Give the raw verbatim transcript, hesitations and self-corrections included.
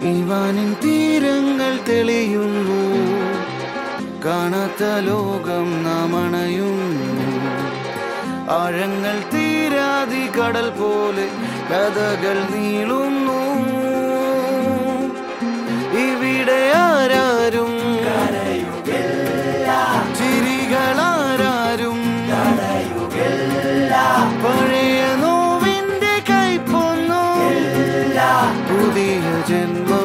ഇവാനിൻ തീരങ്ങൾ തെളിയുന്നു, കാണാത്ത ലോകം നാം അണയുന്നു. ആഴങ്ങൾ തീരാതി കടൽ പോലെ കഥകൾ നീളുന്നു. ഇവിടെ ആരാരും ചിരികളാരും പഴയ നോവിന്റെ കൈപ്പൊന്നു പുതിയ ജന്മം